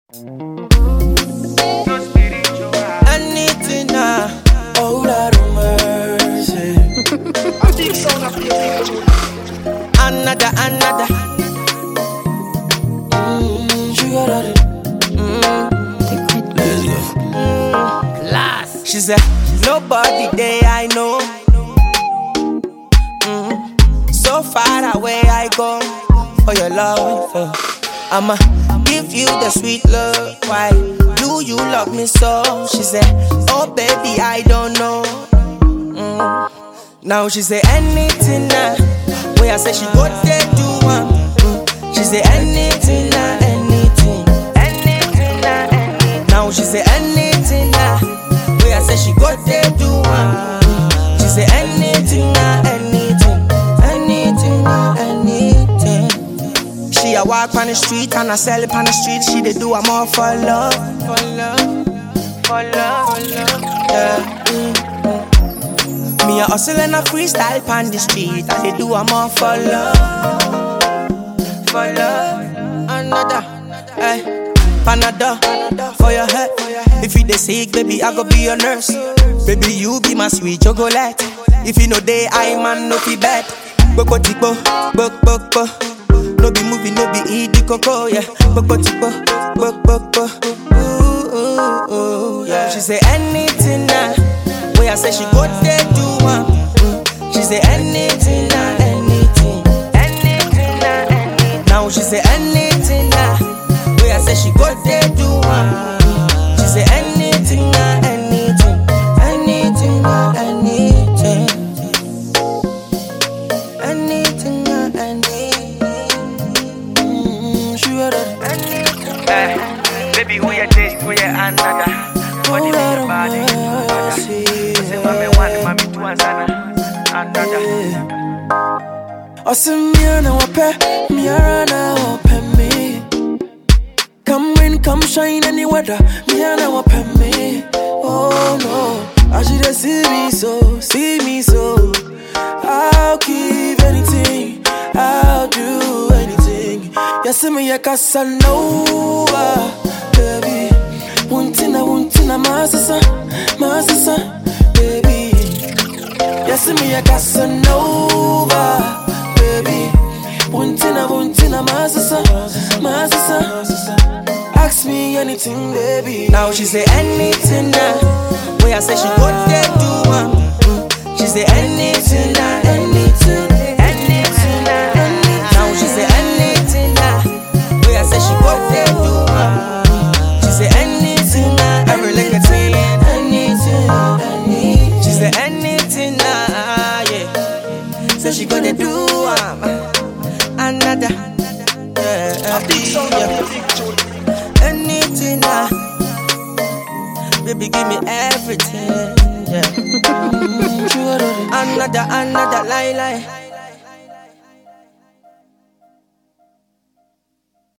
Anything oh Lord of mercy. Another. Sugar daddy. Let's go. Class. She said, nobody there I know. So far away I go for your love. I'ma give you the sweet love. Why do you love me so? She said, oh baby, I don't know. Now she say anything when I say she go there do one. She say anything anything. Now she say anything when I say she go there do one. She say anything anything. She a walk on the street and I sell it on the street. She dey do I'm all for love. Yeah. Me a hustle and a freestyle on the street. I dey do I'm all for love. Another, hey, Panadol for your head. If you dey sick, baby, I go be your nurse. Baby, you be my sweet chocolate. If you know day, I man no fi bet. Boko tipo, boko. No be movie, no be eat the cocoa, yeah. Boko tipo, boko. Ooh, yeah. She say anything when I say she go there do one. She say anything anything. Now she say anything when I say she go there do one. She say anything anything. Anything sugar daddy. Baby, who you this, who you another? Body me your body, say mommy one, mommy two and another. Osimiana wape, miarana wape me. Come rain, come shine any weather, miana wape me. Oh no, I should have see me so. I'll give anything, I'll do anything. Yes, me a Casanova, baby. Wuntina, masasa, baby. Yes, me a Casanova, baby. Wuntina, masasa. Ask me anything, baby. Now she say anything when I say she go there do one. She say anything anything. Now she say anything when I say she go there do one. She say anything every little thing anything. She say anything yeah. So she gonna do another. Anything baby, give me everything. Yeah. Another lie.